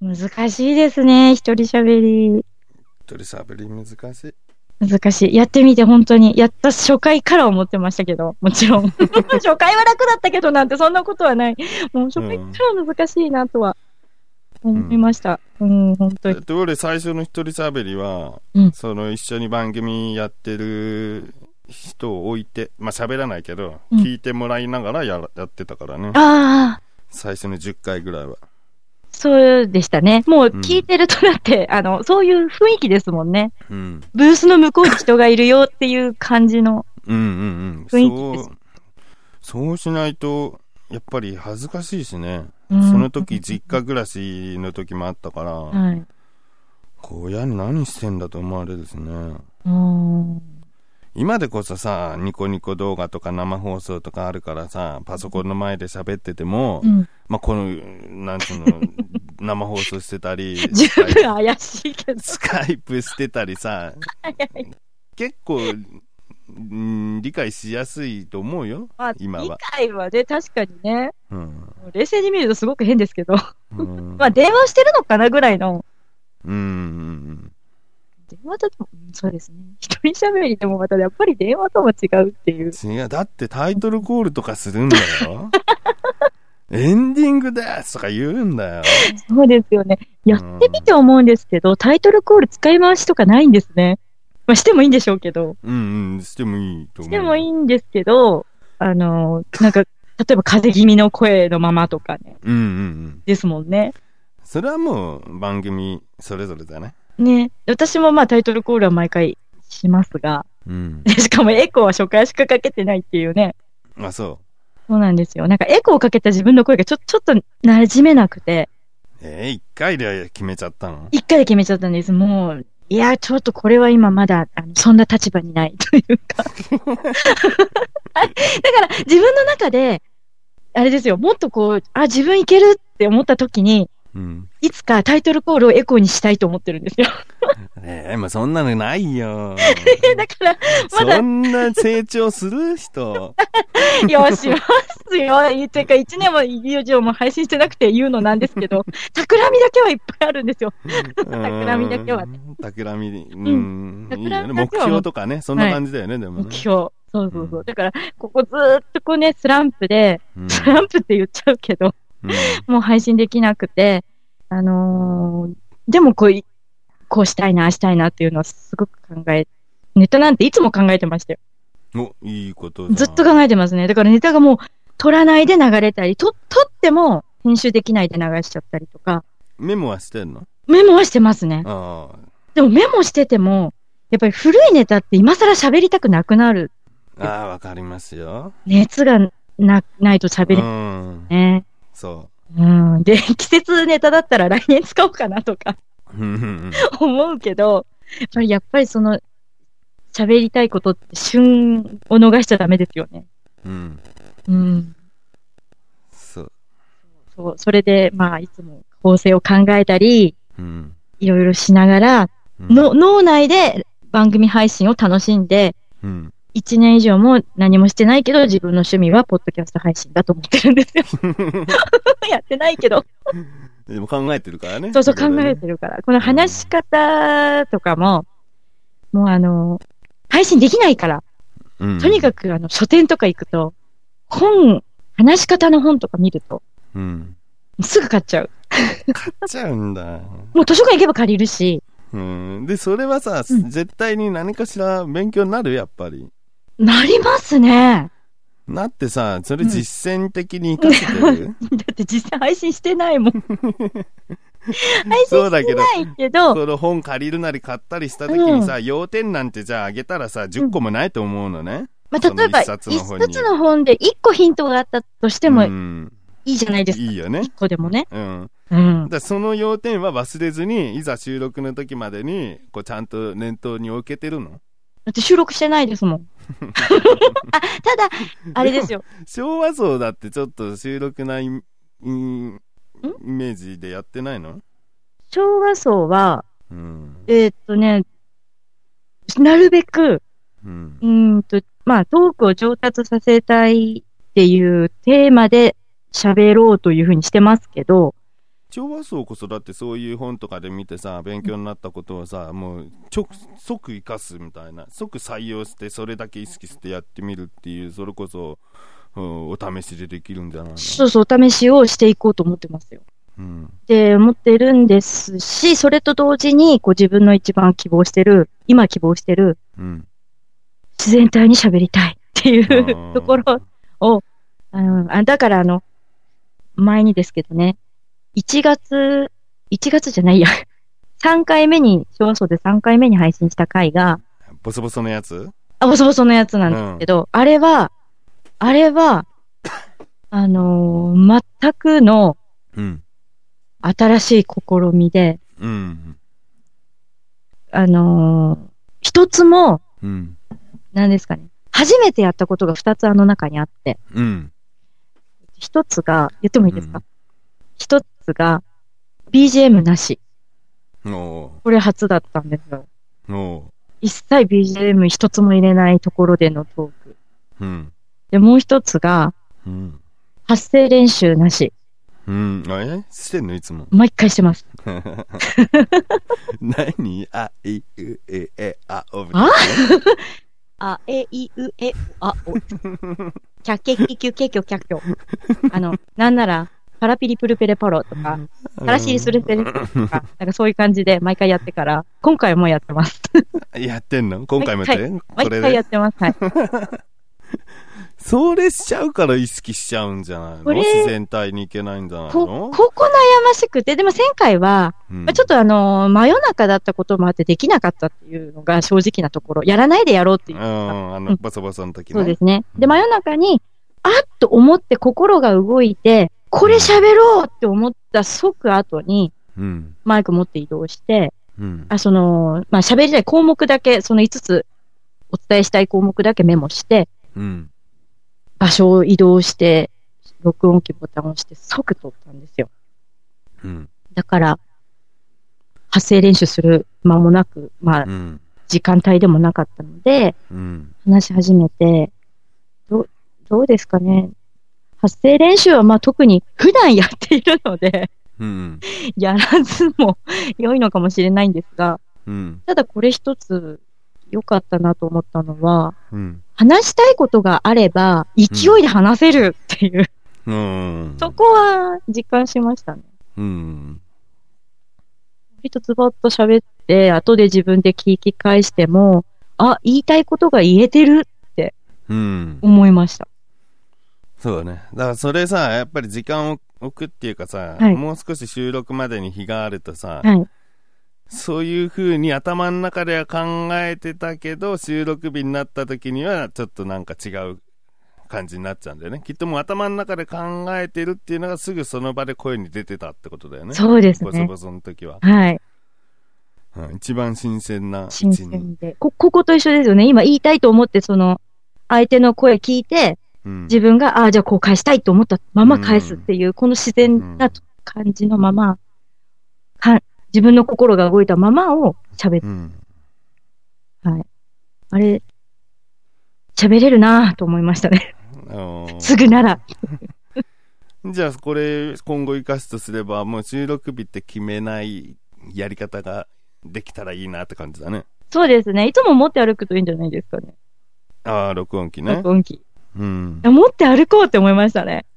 難しいですね、一人喋り。 一人喋り難しい。 難しい。やってみて本当に、やった初回から思ってましたけど、もちろん。初回は楽だったけどなんてそんなことはない。もう初回から難しいなとは思いました。本当に。 で、俺最初の一人喋りは、その一緒に番組やってる人を置いて、まあ喋らないけど、聞いてもらいながらやってたからね。 ああ。 最初の10回ぐらいは。 そうでしたね。もう聞いてるとだって、そういう雰囲気ですもんね。ブースの向こうに人がいるよっていう感じの雰囲気です。 そうしないと、やっぱり恥ずかしいしね。その時、実家暮らしの時もあったから、親に何してんだと思われるですね。今でこそさ、ニコニコ動画とか生放送とかあるからさ、パソコンの前で喋ってても、まあ、この、なんていうの、生放送してたり、 十分怪しいけど。 スカイプしてたりさ、結構、理解しやすいと思うよ、 まあ、 今は。 理解はね、確かにね。冷静に見るとすごく変ですけど。まあ、電話してるのかなぐらいの。電話だと、そうですね。一人喋りでもまたやっぱり電話とも違うっていう。 違う、だってタイトルコールとかするんだよ。エンディングですとか言うんだよ。 そうですよね。やってみて思うんですけど、タイトルコール使い回しとかないんですね。まあ、してもいいんでしょうけど。 してもいいと思う。 してもいいんですけど、なんか、例えば風邪気味の声のままとかね。ですもんね。 それはもう番組それぞれだね。 ね。私もまあタイトルコールは毎回しますが。しかもエコーは初回しかかけてないっていうね。 あ、そう。 そうなんですよ。なんかエコーをかけた自分の声がちょっと馴染めなくて。 一回で決めちゃったの？ 一回で決めちゃったんです。もう、いや、ちょっとこれは今まだ、そんな立場にないというか。だから自分の中で、あれですよ、もっとこう、自分いけるって思った時に、いつかタイトルコールをエコーにしたいと思ってるんですよ。 もうそんなのないよ。 だから、まだ。 そんな成長する人。 いや、しますよ。てか、1年も以上も配信してなくて言うのなんですけど、企みだけはいっぱいあるんですよ。企みだけはね。 企み、いいよね。目標とかね、そんな感じだよね、でもね。 目標。そう。だから、ここずーっとこうね、スランプで、スランプって言っちゃうけど、もう配信できなくて、でもこうしたいな、したいなっていうのはすごくネタなんていつも考えてましたよ。 いいことずっと考えてますね。だからネタがもう、取らないで流れたり、取っても編集できないで流しちゃったりとか。 メモはしてんの？ メモはしてますね。でもメモしてても、やっぱり古いネタって今更喋りたくなくなる。 わかりますよ。 熱がないと喋れないね。 そう。 で、季節ネタだったら来年使おうかなとか思うけど、やっぱりその、喋りたいことって旬を逃しちゃダメですよね。そう。それで、まあ、いつも構成を考えたり、いろいろしながら、脳内で番組配信を楽しんで、1年以上も何もしてないけど、自分の趣味はポッドキャスト配信だと思ってるんですよ。やってないけど。 でも考えてるからね。 そう、考えてるから。この話し方とかも、もう配信できないから、とにかく書店とか行くと、話し方の本とか見ると、すぐ買っちゃう。 買っちゃうんだ。 もう図書館行けば借りるし。 で、それはさ、絶対に何かしら勉強になる？やっぱり。 なりますね。 なってさ、それ実践的に活かせてる？ だって実際配信してないもん。配信してないけど。 この本借りるなり買ったりした時にさ、要点なんてじゃああげたらさ、10個もないと思うのね。 まあ、例えば、一冊の本で1個ヒントがあったとしても、いいじゃないですか。 いいよね。 1個でもね。 だその要点は忘れずに、いざ収録の時までに、こうちゃんと念頭に置けてるの？ だって収録してないですもん。ただ、あれですよ。 昭和層だってちょっと収録なイメージでやってないの？ 昭和層は、なるべく、まあ、トークを上達させたいっていうテーマで喋ろうというふうにしてますけど、 昭和層こそだってそういう本とかで見てさ、勉強になったことをさ、もう即生かすみたいな、即採用してそれだけ意識してやってみるっていう、それこそ、お試しでできるんじゃないの？ そうそう、お試しをしていこうと思ってますよ。 うん。 で、思ってるんですし、それと同時に、こう自分の一番今希望してる、 うん、 自然体に喋りたいっていうところを、だから前にですけどね、1月じゃないや、3回目に、昭和層で3回目に配信した回が、 ボソボソのやつ？ ボソボソのやつなんですけど、あれは、全くの、新しい試みで、 うん、 一つも、何ですかね、初めてやったことが2つ中にあって、一つが、言ってもいいですか？一つが、BGM なし。これ初だったんですよ。一切 BGM 一つも入れないところでのトーク。で、もう一つが、発声練習なし。 してんのいつも。 毎回してます。 何？あ、い、う、え、あ、お。 あ、え、い、う、え、あ、お。キャッケキキュケキョキャッキョ。なんなら、パラピリプルペレパロとか、パラシリスルペレとか、なんかそういう感じで毎回やってから、今回もやってます。 やってんの？今回もやってん？ 毎回やってます。はい。 それしちゃうから意識しちゃうんじゃないの？自然体にいけないんじゃないの？ こ悩ましくて、でも前回は、ちょっと真夜中だったこともあってできなかったっていうのが正直なところ、やらないでやろうっていう。 バサバサの時ね。そうですね。で、真夜中に、あっと思って心が動いて、これ喋ろうって思った即後に、マイク持って移動して、喋りたい項目だけ、その5つお伝えしたい項目だけメモして、場所を移動して、録音機ボタンを押して即撮ったんですよ。だから、発声練習する間もなく、時間帯でもなかったので、話し始めて、どうですかね。発声練習は特に普段やっているので、やらずも良いのかもしれないんですが、ただこれ一つ良かったなと思ったのは、話したいことがあれば勢いで話せるっていう、そこは実感しましたね。一つばっと喋って、後で自分で聞き返しても、言いたいことが言えてるって思いました。 そうだね。だからそれさ、やっぱり時間を置くっていうかさ、もう少し収録までに日があるとさ、そういう風に頭の中では考えてたけど、収録日になった時にはちょっとなんか違う感じになっちゃうんだよね。きっともう頭の中で考えてるっていうのがすぐその場で声に出てたってことだよね。 そうですね。 ボソボソの時は。一番新鮮な新鮮で。ここと一緒ですよね。今言いたいと思って、相手の声聞いて、自分が、じゃあこう返したいと思ったまま返すっていう、この自然な感じのまま、自分の心が動いたままを喋る。あれ、喋れるなぁと思いましたね。すぐなら。 じゃあこれ今後活かすとすれば、もう収録日って決めないやり方ができたらいいなって感じだね。 そうですね。いつも持って歩くといいんじゃないですかね。 録音機ね。 録音機。持って歩こうって思いましたね。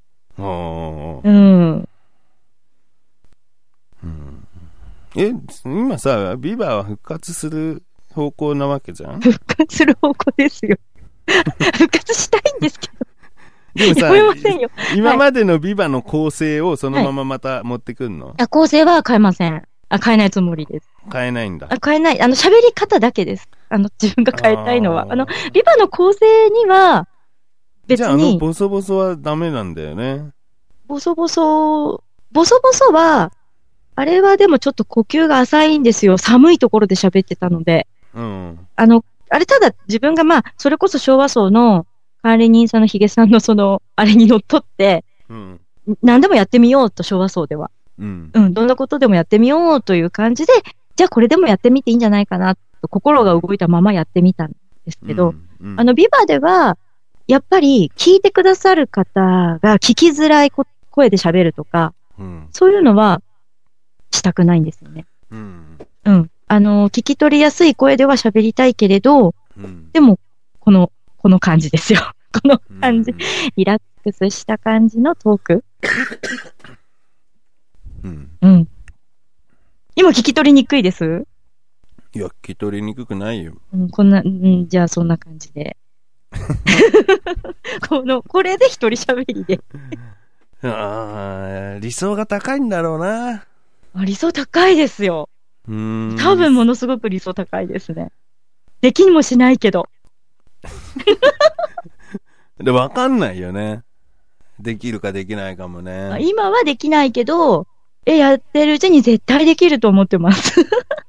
今さ、ビバは復活する方向なわけじゃん？ 復活する方向ですよ。復活したいんですけど。 でもさ、今までのビバの構成をそのまままた持ってくんの？ 構成は変えません。変えないつもりです。 変えないんだ。 変えない。喋り方だけです。自分が変えたいのは。ビバの構成には、別に。 じゃあボソボソはダメなんだよね。 ボソボソは、あれはでもちょっと呼吸が浅いんですよ。寒いところで喋ってたので。あれただ自分がそれこそ昭和層の管理人さんのヒゲさんのあれにのっとって、何でもやってみようと昭和層では。どんなことでもやってみようという感じで、じゃあこれでもやってみていいんじゃないかなと心が動いたままやってみたんですけど、ビバでは、やっぱり聞いてくださる方が聞きづらい声で喋るとか、 うん、 そういうのはしたくないんですよね。 うん。 聞き取りやすい声では喋りたいけれど、 うん、 でも、この感じですよ。この感じ、リラックスした感じのトーク。 うん。 うん。今聞き取りにくいです？ いや、聞き取りにくくないよ。 じゃあそんな感じで。これで一人喋りで。 理想が高いんだろうな。 理想高いですよ。多分ものすごく理想高いですね。できにもしないけど。 で、わかんないよね。できるかできないかもね。 今はできないけど、やってるうちに絶対できると思ってます。